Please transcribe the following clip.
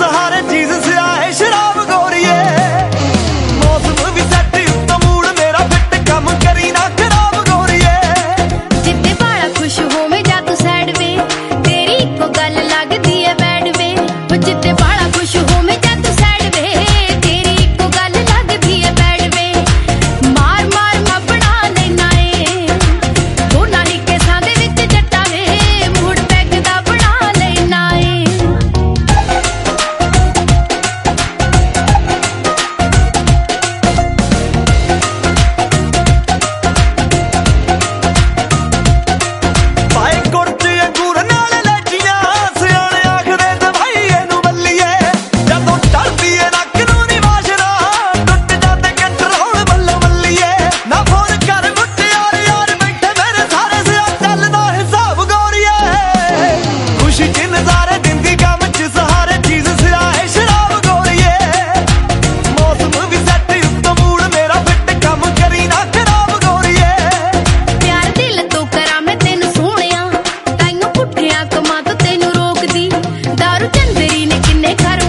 सहारे चीज सियाए शराब गोरिए मौसम भी सैट उत्ता मूड मेरा फिट कम करी ना खराब गोरिए जिद्दे बाला खुश होवे जा तू सैड वे तेरी इको गल लगदी है बैड वे जिद्दे बाला खुश होवे जा तू सैड वे तेरी इको गल लगदी है बैड वे मार मार मैं बना लेना ए दोना ही केसां दे विच जट्टा वे मूड पैग दा बना लेना ए पाए गुरच अंगूर नाल लैचियां सियाणे आखदे दवाई एनू बल्लीए जदों चलदी ए नक नूं नी वाशना टुट जांदे कंटर होण बल्लो बल्लीए ना फोन कर मुट्टियार यार बैठे मेरे सारे सिया चलदा हिसाब गोरिए खुशी च नज़ारे दिंदी गम च सहारे चीज सियाए शराब गोरिए मौसम भी सैट उत्ता मूड मेरा फिट कम करी ना खराब गोरिए प्यार दिल तो करा मैं तेनू सोहणिया ताइयों पुठिया कमां तो तेनू रोकदी दारू चंदरी ने किन्ने घर